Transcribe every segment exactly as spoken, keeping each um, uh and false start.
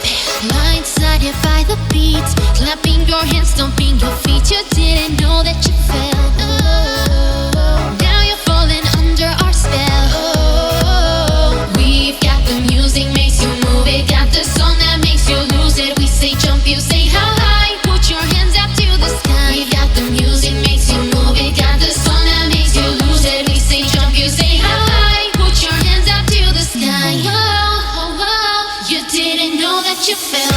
Blindsided by the beat, clapping your hands, stomping your feet. You didn't know that you fell. Oh, now you're falling under our spell. Oh, we've got the music, makes you move it. Got the song that makes you lose it. We say jump, you say how high. Put your hands up to the sky. We've got the music, makes you move it. Got the song that makes you lose it. We say jump, you say how high. Put your hands up to the sky. Oh, oh, oh, you didn't know that you fell.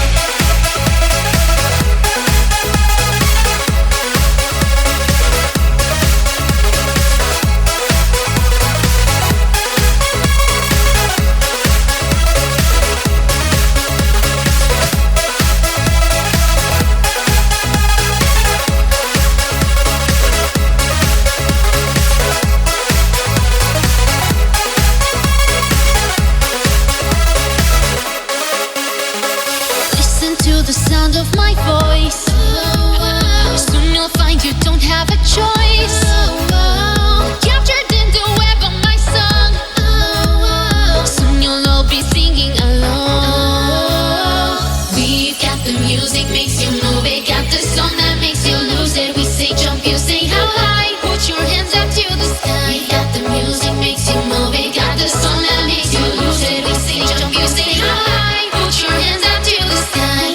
The sound of my voice. Soon you'll find you don't have a choice. Captured in the web of my song. Soon you'll all be singing along. We've got the music, makes you move it. Got the song that makes you lose it. We say jump, you say how high. Put your hands up to the sky. We've got the music, makes you move it. Got the song that makes you lose it. We say jump, you say how high. Put your hands up to the sky.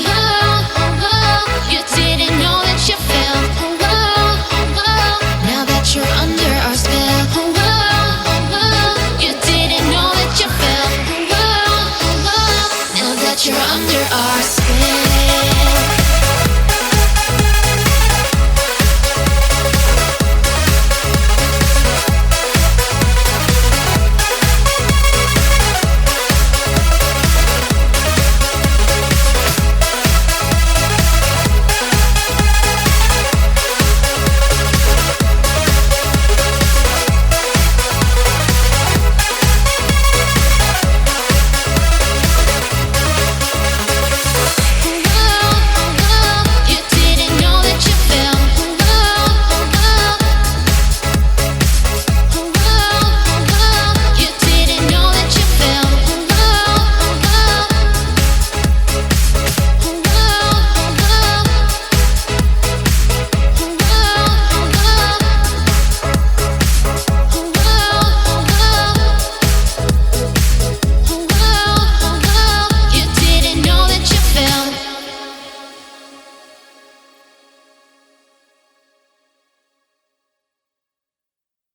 You're under our spell. Oh, oh, oh, oh. You didn't know that you fell. Oh, oh, oh, oh. Now that you're under our spell.